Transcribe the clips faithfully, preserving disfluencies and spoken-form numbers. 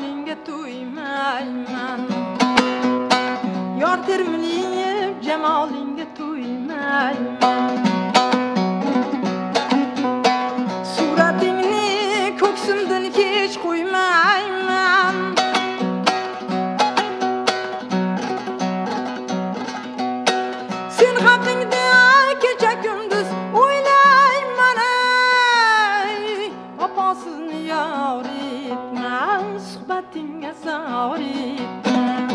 Cemalingga to'ymayman Yor termilib Cemalingga to'ymayman Suratingni ko'ksimdan hech qo'ymayman Sen haqingda kecha kunduz o'ylayman ey Opasizni yor etman suhbatingga zor etman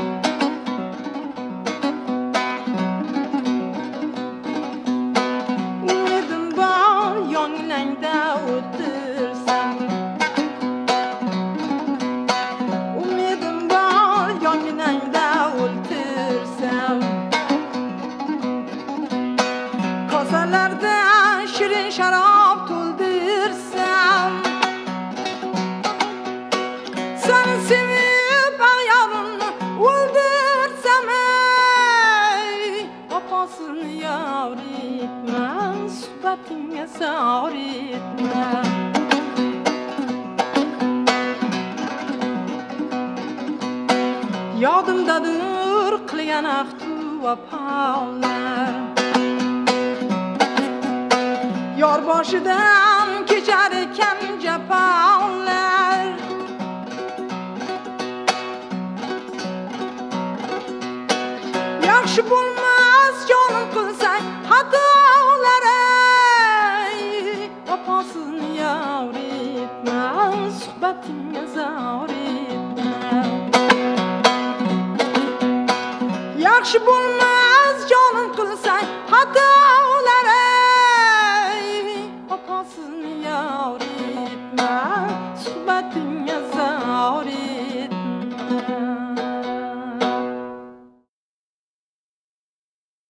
Umidim bor yoningda o'tirsam Umidim bor yoningda o'tirsam Kosalarda shirin sharob to'ldirsam Seni sevib ayolini o'ldirsam ey Opasini yor etman suhbatingga zor etman Yodimdadir qilgan ahdu vafolar Yor boshidan kechar ekan jafolar Yaxshi bo'lmas jonim qilsang xatolar ey Opasizni yor etman suhbatingga zor etman Yaxshi bo'lmas jonim qilsang xatolar